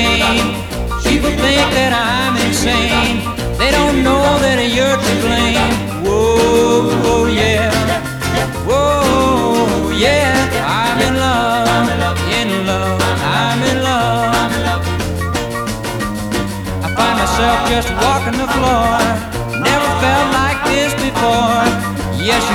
pain. People think that I'm insane. They don't know that you're to blame. Whoa, oh yeah, whoa, yeah. I'm in love, in love, I'm in love. I find myself just walking the floor. Never felt like this before. Yes, you